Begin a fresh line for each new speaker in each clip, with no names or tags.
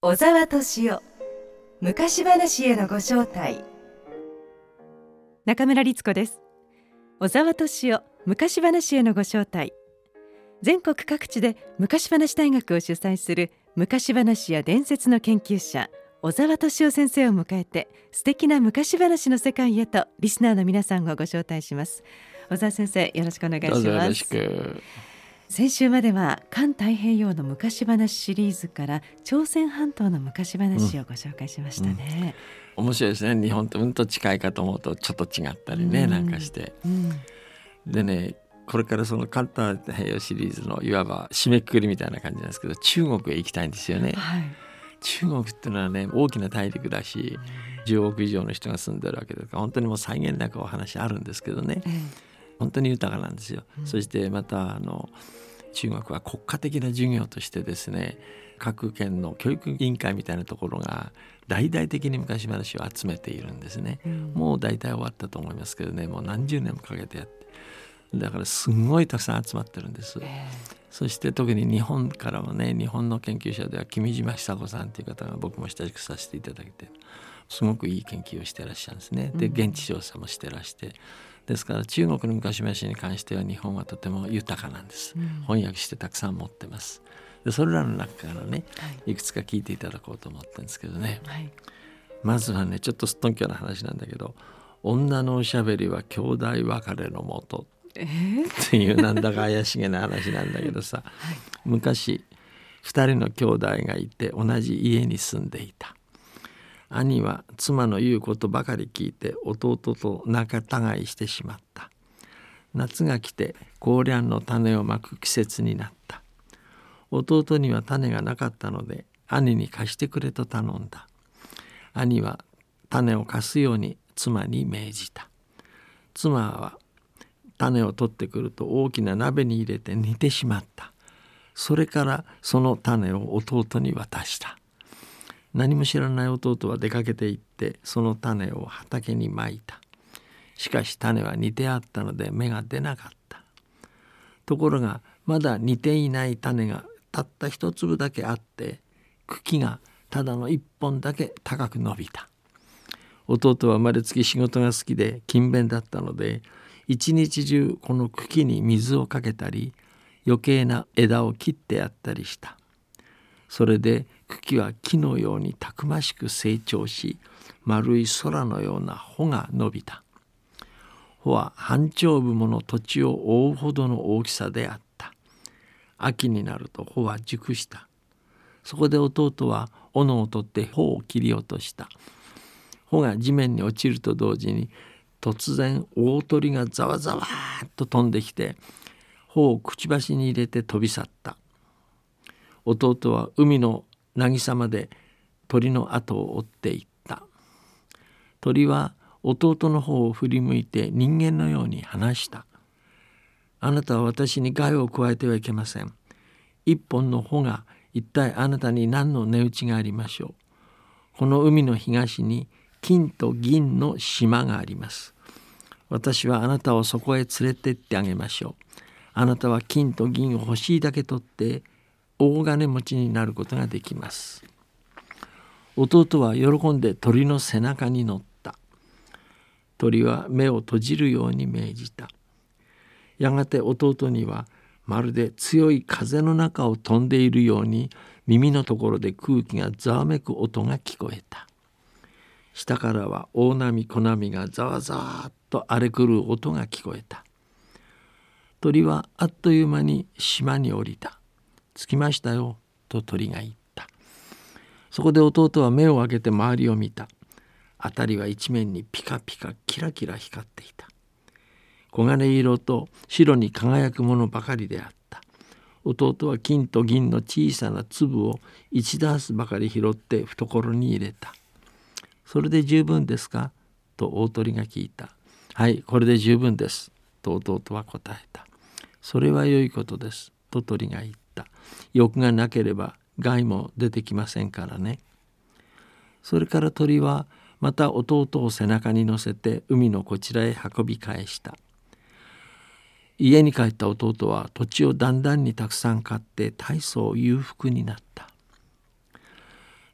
小沢敏夫昔話へのご招待。
中村律子です。小沢敏夫昔話へのご招待。全国各地で昔話大学を主催する昔話や伝説の研究者小沢敏夫先生を迎えて、素敵な昔話の世界へとリスナーの皆さんをご招待します。小沢先生、よろしくお願いします。
どうぞよろしく。
先週までは環太平洋の昔話シリーズから朝鮮半島の昔話をご紹介しましたね。
面白いですね。日本とうんと近いかと思うとちょっと違ったりね、なんかして、でね、これからその環太平洋シリーズのいわば締めくくりみたいな感じなんですけど、中国へ行きたいんですよね。中国っていうのはね、大きな大陸だし、10億以上の人が住んでるわけですから、本当にもう際限なくお話あるんですけどね、本当に豊かなんですよ。そしてまた中国は国家的な授業としてですね、各県の教育委員会みたいなところが大々的に昔話を集めているんですね。もう大体終わったと思いますけどね、もう何十年もかけてやって、だからすごいたくさん集まってるんです。そして特に日本からもね、日本の研究者では君島久子さんという方が僕も親しくさせていただいて、すごくいい研究をしてらっしゃるんですね。で、現地調査もしてらして、ですから中国の昔話に関しては日本はとても豊かなんです。翻訳してたくさん持ってます。でそれらの中からね、いくつか聞いていただこうと思ってるんですけどね、まずはね、ちょっとすっとんきょな話なんだけど、女のおしゃべりは兄弟別れのもとっていうなんだか怪しげな話なんだけどさ、昔2人の兄弟がいて同じ家に住んでいた。兄は妻の言うことばかり聞いて弟と仲違いしてしまった。夏が来てコーリャンの種をまく季節になった。弟には種がなかったので兄に貸してくれと頼んだ。兄は種を貸すように妻に命じた。妻は種を取ってくると大きな鍋に入れて煮てしまった。それからその種を弟に渡した。何も知らない弟は出かけて行ってその種を畑にまいた。しかし種は煮てあったので芽が出なかった。ところがまだ煮ていない種がたった一粒だけあって、茎がただの一本だけ高く伸びた。弟は生まれつき仕事が好きで勤勉だったので、一日中この茎に水をかけたり余計な枝を切ってやったりした。それで茎は木のようにたくましく成長し、丸い空のような穂が伸びた。穂は半丁分もの土地を覆うほどの大きさであった。秋になると穂は熟した。そこで弟は斧を取って穂を切り落とした。穂が地面に落ちると同時に、突然大鳥がざわざわっと飛んできて、穂をくちばしに入れて飛び去った。弟は海の渚まで鳥の後を追っていった。鳥は弟の方を振り向いて人間のように話した。あなたは私に害を加えてはいけません。一本の穂が一体あなたに何の値打ちがありましょう。この海の東に金と銀の島があります。私はあなたをそこへ連れてってあげましょう。あなたは金と銀を欲しいだけ取って大金持ちになることができます。弟は喜んで鳥の背中に乗った。鳥は目を閉じるように命じた。やがて弟にはまるで強い風の中を飛んでいるように、耳のところで空気がざわめく音が聞こえた。下からは大波小波がざわざわっと荒れ狂う音が聞こえた。鳥はあっという間に島に降りた。着きましたよ、と鳥が言った。そこで弟は目を開けて周りを見た。辺りは一面にピカピカキラキラ光っていた。黄金色と白に輝くものばかりであった。弟は金と銀の小さな粒を1ダースばかり拾って懐に入れた。それで十分ですか、と大鳥が聞いた。はい、これで十分です、と弟は答えた。それは良いことです、と鳥が言った。欲がなければ害も出てきませんからね。それから鳥はまた弟を背中に乗せて海のこちらへ運び返した。家に帰った弟は土地をだんだんにたくさん買って大層裕福になった。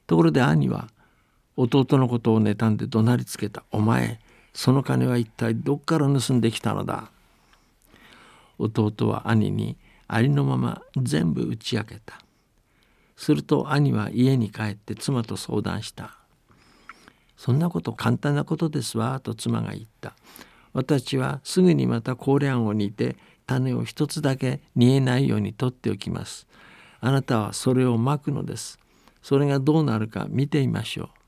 ところで兄は弟のことを妬んで怒鳴りつけた。お前、その金は一体どっから盗んできたのだ。弟は兄にありのまま全部打ち明けた。すると兄は家に帰って妻と相談した。そんなこと簡単なことですわと妻が言った。私はすぐにまたコーレンを煮て種を一つだけ煮えないように取っておきます。あなたはそれをまくのです。それがどうなるか見てみましょう。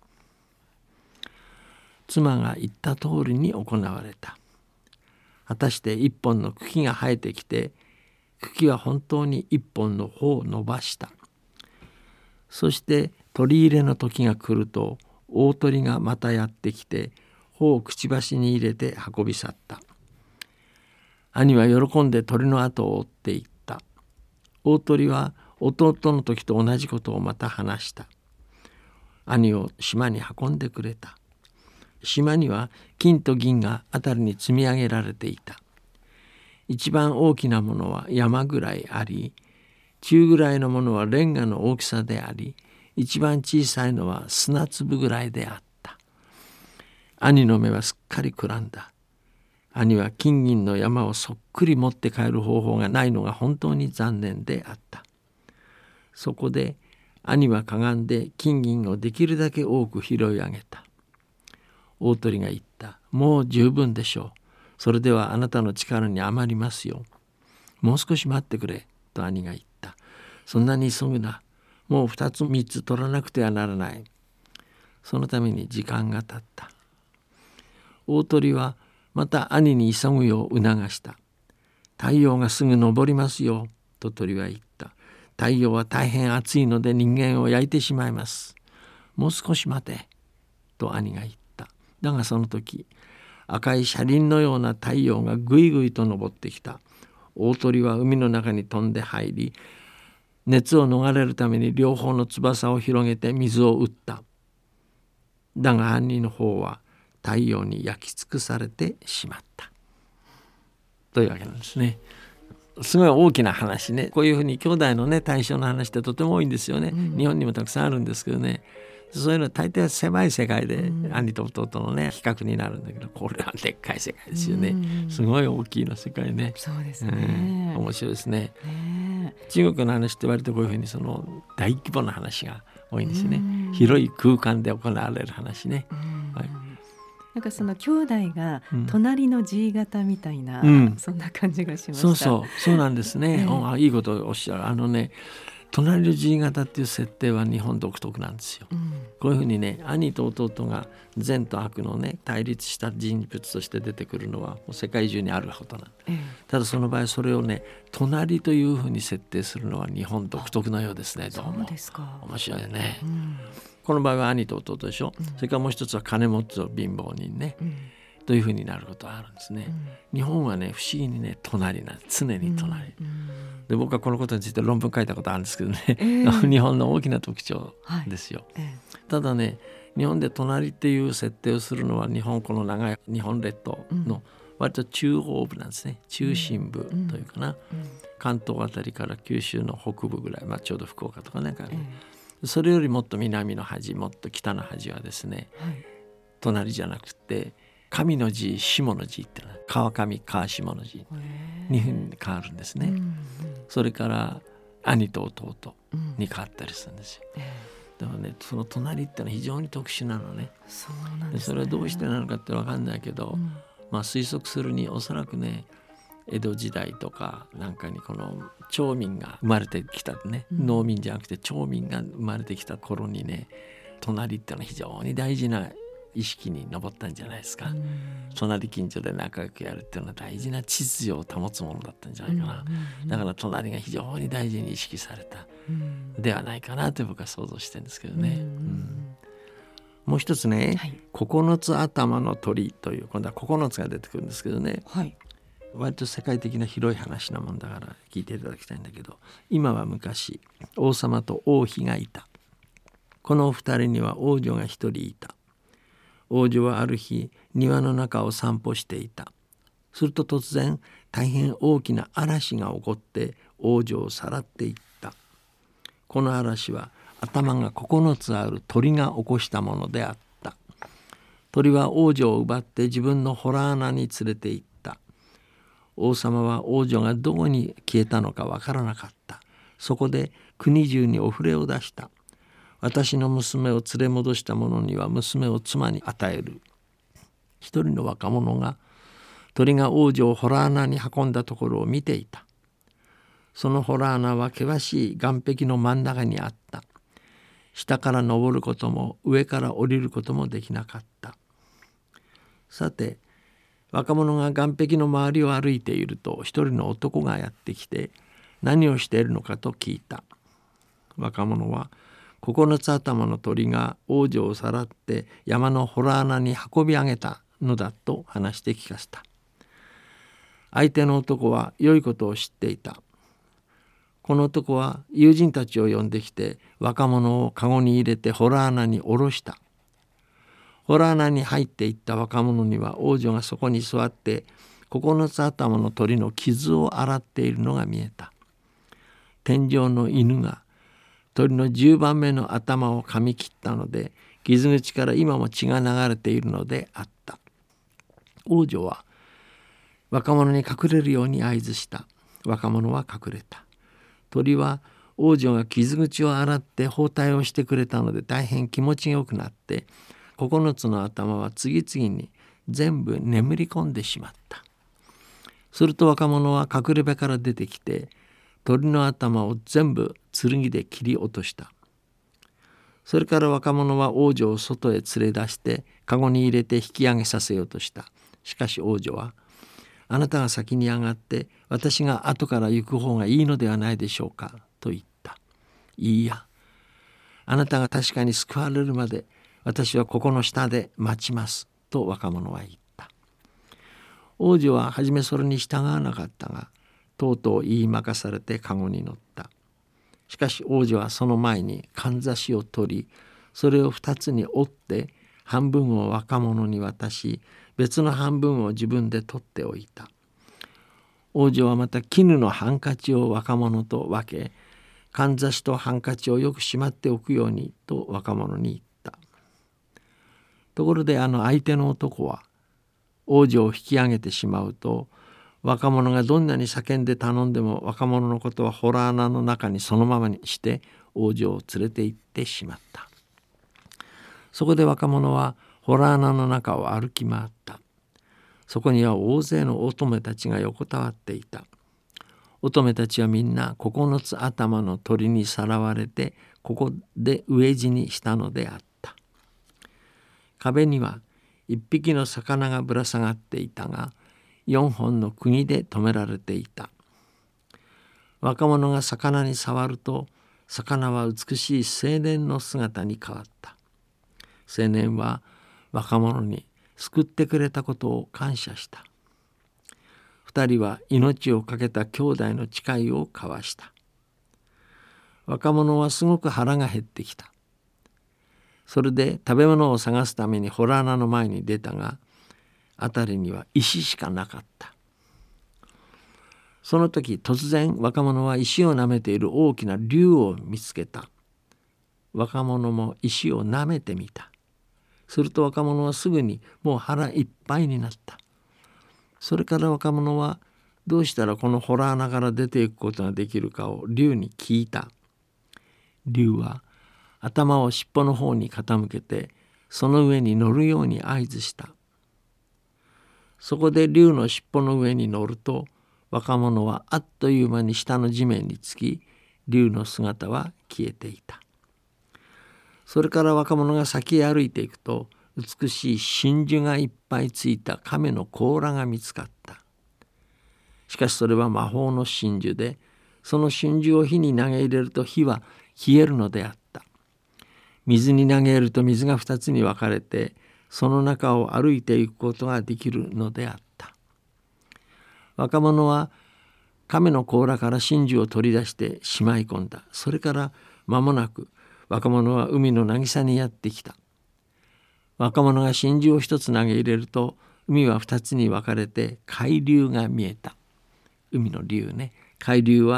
妻が言った通りに行われた。果たして一本の茎が生えてきて、茎は本当に一本の穂を伸ばした。そして取り入れの時が来ると、大鳥がまたやってきて、穂をくちばしに入れて運び去った。兄は喜んで鳥の後を追っていった。大鳥は弟の時と同じことをまた話した。兄を島に運んでくれた。島には金と銀が辺りに積み上げられていた。一番大きなものは山ぐらいあり、中ぐらいのものはレンガの大きさであり、一番小さいのは砂粒ぐらいであった。兄の目はすっかりくらんだ。兄は金銀の山をそっくり持って帰る方法がないのが本当に残念であった。そこで兄はかがんで金銀をできるだけ多く拾い上げた。大鳥が言った。もう十分でしょう。それではあなたの力に余りますよ。もう少し待ってくれ。と兄が言った。そんなに急ぐな。もう2つ3つ取らなくてはならない。そのために時間が経った。大鳥はまた兄に急ぐよう促した。太陽がすぐ昇りますよ。と鳥は言った。太陽は大変暑いので人間を焼いてしまいます。もう少し待て。と兄が言った。だがその時、赤い車輪のような太陽がぐいぐいと昇ってきた。大鳥は海の中に飛んで入り、熱を逃れるために両方の翼を広げて水を打った。だが兄の方は太陽に焼き尽くされてしまった。というわけなんですね。すごい大きな話ね。こういうふうに兄弟のね対象の話ってとても多いんですよね。日本にもたくさんあるんですけどね。そういうのは大抵は狭い世界で兄と弟のね比較になるんだけど、これはでっかい世界ですよね。すごい大きな世界ね。
そうですね。
面白いですね。中国の話って割とこういうふうにその大規模な話が多いんですよね。広い空間で行われる話ね。はい、
なんかその兄弟が隣の G 型みたいな、そんな感じがしました。
そうなんですね。いいことをおっしゃる。隣の G 型っていう設定は日本独特なんですよ。こういうふうにね、兄と弟が善と悪のね対立した人物として出てくるのはもう世界中にあることなん、ただその場合それをね隣というふうに設定するのは日本独特のようですね。どうも
そうですか。
面白いね。この場合は兄と弟でしょ。それからもう一つは金持ちと貧乏人ね、というふうになることがあるんですね。日本はね不思議にね隣なんです。常に隣、で僕はこのことについて論文書いたことあるんですけどね、日本の大きな特徴ですよ。ただね日本で隣っていう設定をするのはこの長い日本列島の割と中央部なんですね。中心部というかな、関東あたりから九州の北部ぐらい、ちょうど福岡とかね、それよりもっと南の端、もっと北の端はですね、隣じゃなくて上の字下の字ってのは川上川下の字に変わるんですね。それから兄と弟に変わったりするんですよ。だからねその隣ってのは非常に特殊なのね。
そうなんですね。
それはどうしてなのかって分かんないけど、推測するにおそらくね江戸時代とかなんかにこの町民が生まれてきたね、農民じゃなくて町民が生まれてきた頃にね隣ってのは非常に大事な意識に上ったんじゃないですか。隣近所で仲良くやるっていうのは大事な秩序を保つものだったんじゃないかな。だから隣が非常に大事に意識されたではないかなと僕は想像してるんですけどね。もう一つね、9つ頭の鳥という今度は9つが出てくるんですけどね、割と世界的な広い話なもんだから聞いていただきたいんだけど、今は昔王様と王妃がいた。この二人には王女が一人いた。王女はある日庭の中を散歩していた。すると突然大変大きな嵐が起こって王女をさらっていった。この嵐は頭が9つある鳥が起こしたものであった。鳥は王女を奪って自分の洞穴に連れて行った。王様は王女がどこに消えたのかわからなかった。そこで国中にお触れを出した。私の娘を連れ戻した者には娘を妻に与える。一人の若者が鳥が王女を洞穴に運んだところを見ていた。その洞穴は険しい岩壁の真ん中にあった。下から登ることも上から降りることもできなかった。さて、若者が岩壁の周りを歩いていると一人の男がやってきて何をしているのかと聞いた。若者は9つ頭の鳥が王女をさらって山の洞穴に運び上げたのだと話して聞かせた。相手の男は良いことを知っていた。この男は友人たちを呼んできて若者をカゴに入れて洞穴に下ろした。洞穴に入っていった若者には王女がそこに座って9つ頭の鳥の傷を洗っているのが見えた。天上の犬が鳥の10番目の頭を噛み切ったので傷口から今も血が流れているのであった。王女は若者に隠れるように合図した。若者は隠れた。鳥は王女が傷口を洗って包帯をしてくれたので大変気持ちよくなって9つの頭は次々に全部眠り込んでしまった。すると若者は隠れ部から出てきて鳥の頭を全部剣で切り落とした。それから若者は王女を外へ連れ出してカゴに入れて引き上げさせようとした。しかし王女はあなたが先に上がって私が後から行く方がいいのではないでしょうかと言った。いいや、あなたが確かに救われるまで私はここの下で待ちますと若者は言った。王女は初めそれに従わなかったがとうとう言いまかされてカゴに乗った。しかし王女はその前にかんざしを取りそれを2つに折って半分を若者に渡し別の半分を自分で取っておいた。王女はまた絹のハンカチを若者と分けかんざしとハンカチをよくしまっておくようにと若者に言った。ところで相手の男は王女を引き上げてしまうと若者がどんなに叫んで頼んでも若者のことは洞穴の中にそのままにして王女を連れて行ってしまった。そこで若者は洞穴の中を歩き回った。そこには大勢の乙女たちが横たわっていた。乙女たちはみんな9つ頭の鳥にさらわれてここで飢え死にしたのであった。壁には1匹の魚がぶら下がっていたが4本の釘で留められていた。若者が魚に触ると魚は美しい青年の姿に変わった。青年は若者に救ってくれたことを感謝した。2人は命を懸けた兄弟の誓いを交わした。若者はすごく腹が減ってきた。それで食べ物を探すために洞穴の前に出たが辺りには石しかなかった。その時突然若者は石を舐めている大きな竜を見つけた。若者も石を舐めてみた。すると若者はすぐにもう腹いっぱいになった。それから若者はどうしたらこの洞穴から出ていくことができるかを竜に聞いた。竜は頭を尻尾の方に傾けてその上に乗るように合図した。そこで竜の尻尾の上に乗ると若者はあっという間に下の地面につき竜の姿は消えていた。それから若者が先へ歩いていくと美しい真珠がいっぱいついた亀の甲羅が見つかった。しかしそれは魔法の真珠でその真珠を火に投げ入れると火は冷えるのであった。水に投げ入れると水が2つに分かれてその中を歩いていくことができるのであった。若者は亀の甲羅から真珠を取り出してしまい込んだ。それから間もなく若者は海の渚にやってきた。若者が真珠を一つ投げ入れると海は二つに分かれて海流が見えた。海の竜ね。海流は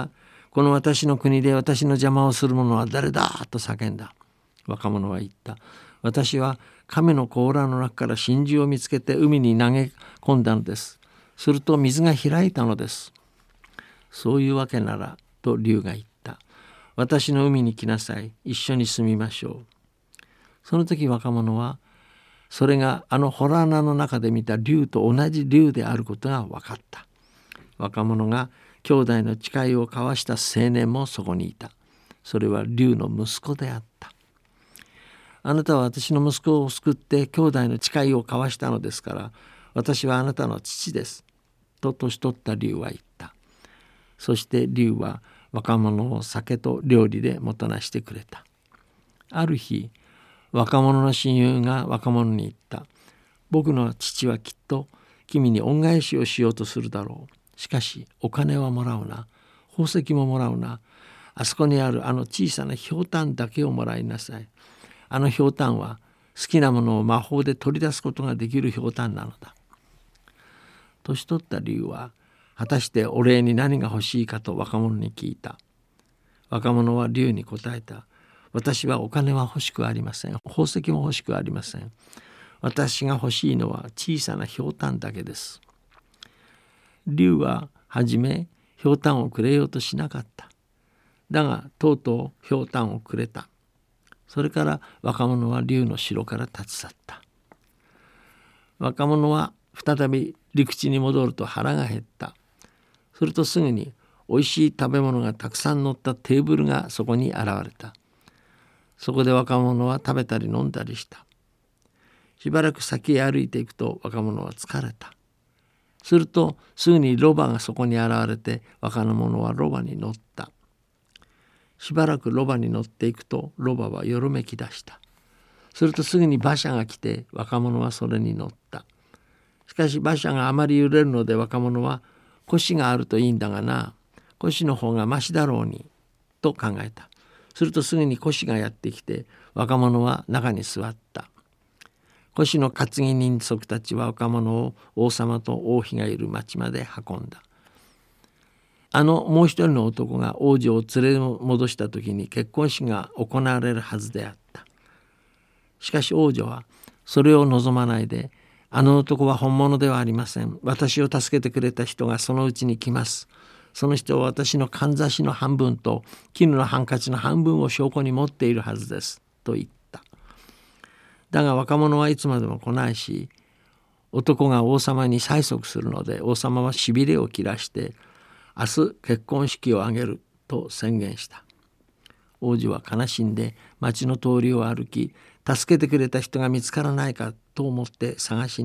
この私の国で私の邪魔をする者は誰だと叫んだ。若者は言った。私は亀の甲羅の中から真珠を見つけて海に投げ込んだのです。すると水が開いたのです。そういうわけならと竜が言った。私の海に来なさい。一緒に住みましょう。その時若者はそれがあの洞穴の中で見た竜と同じ竜であることが分かった。若者が兄弟の誓いを交わした青年もそこにいた。それは竜の息子であった。あなたは私の息子を救って兄弟の誓いを交わしたのですから、私はあなたの父です。と年取った竜は言った。そして竜は若者を酒と料理でもてなしてくれた。ある日、若者の親友が若者に言った。僕の父はきっと君に恩返しをしようとするだろう。しかしお金はもらうな。宝石ももらうな。あそこにあるあの小さなひょうたんだけをもらいなさい。あのひょうたんは好きなものを魔法で取り出すことができるひょうたんなのだ。年取った竜は果たしてお礼に何が欲しいかと若者に聞いた。若者は竜に答えた。私はお金は欲しくありません。宝石も欲しくありません。私が欲しいのは小さなひょうたんだけです。竜ははじめひょうたんをくれようとしなかった。だがとうとうひょうたんをくれた。それから若者は竜の城から立ち去った。若者は再び陸地に戻ると腹が減った。するとすぐにおいしい食べ物がたくさん乗ったテーブルがそこに現れた。そこで若者は食べたり飲んだりした。しばらく先へ歩いていくと若者は疲れた。するとすぐにロバがそこに現れて若者はロバに乗った。しばらくロバに乗っていくとロバはよろめき出した。するとすぐに馬車が来て若者はそれに乗った。しかし馬車があまり揺れるので若者は腰があるといいんだがな、腰の方がましだろうにと考えた。するとすぐに腰がやってきて若者は中に座った。腰の担ぎ人足たちは若者を王様と王妃がいる町まで運んだ。もう一人の男が王女を連れ戻した時に結婚式が行われるはずであった。しかし王女はそれを望まないで、あの男は本物ではありません。私を助けてくれた人がそのうちに来ます。その人は私のかんざしの半分と絹のハンカチの半分を証拠に持っているはずです。と言った。だが若者はいつまでも来ないし、男が王様に催促するので王様はしびれを切らして明日結婚式を挙げると宣言した。王子は悲しんで町の通りを歩き、助けてくれた人が見つからないかと思って探した。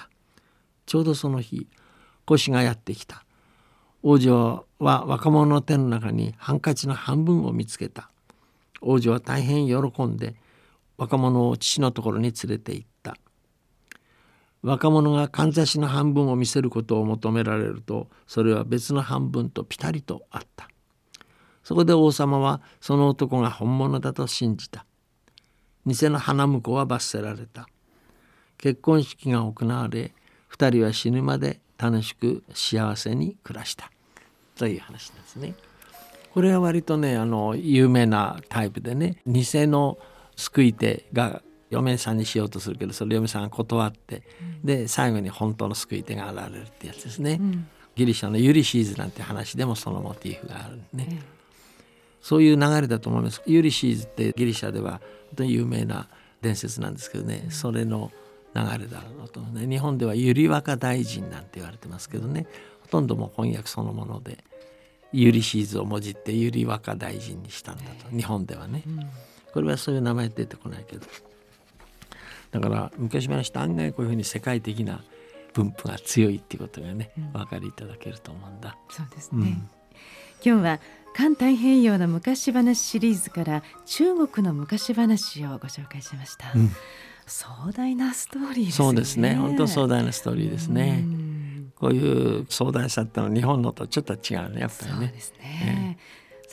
ちょうどその日、腰がやってきた。王女は若者の手の中にハンカチの半分を見つけた。王女は大変喜んで若者を父のところに連れて行った。若者がかんざしの半分を見せることを求められると、それは別の半分とピタリとあった。そこで王様はその男が本物だと信じた。偽の花婿は罰せられた。結婚式が行われ、二人は死ぬまで楽しく幸せに暮らしたという話ですね。これは割とね、有名なタイプでね、偽の救い手が嫁さんにしようとするけど、それ嫁さんが断って、で最後に本当の救い手が現れるってやつですね。ギリシャのユリシーズなんて話でもそのモチーフがあるね。そういう流れだと思います。ユリシーズってギリシャでは本当に有名な伝説なんですけどね、それの流れだろうとね。日本ではゆり若大臣なんて言われてますけどね、ほとんども翻訳そのものでユリシーズをもじってゆり若大臣にしたんだと、日本ではね。これはそういう名前出てこないけど、だから昔話って案外こういうふうに世界的な分布が強いっていうことがね、お分かりいただけると思うんだ。
そうですね。今日は環太平洋の昔話シリーズから中国の昔話をご紹介しました。壮大なストーリーですね。
そうですね、本当壮大なストーリーですね。こういう壮大さってのは日本のとちょっと違うね、やっぱりね。
そうですね。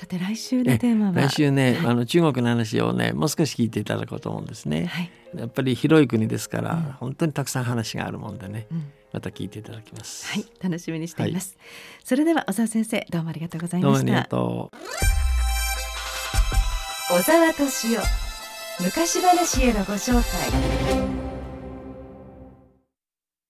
さて来週のテーマは、
来週ね、
はい、
中国の話をねもう少し聞いていただこうと思うんですね、
はい、
やっぱり広い国ですから、
うん、
本当にたくさん話があるもんでね、
うん、
また聞いていただきます。
はい、楽しみにしています、それでは小沢先生、どうもありがとうござい
どうもあり
ました。
がとう。
小沢敏夫、昔話へのご招待。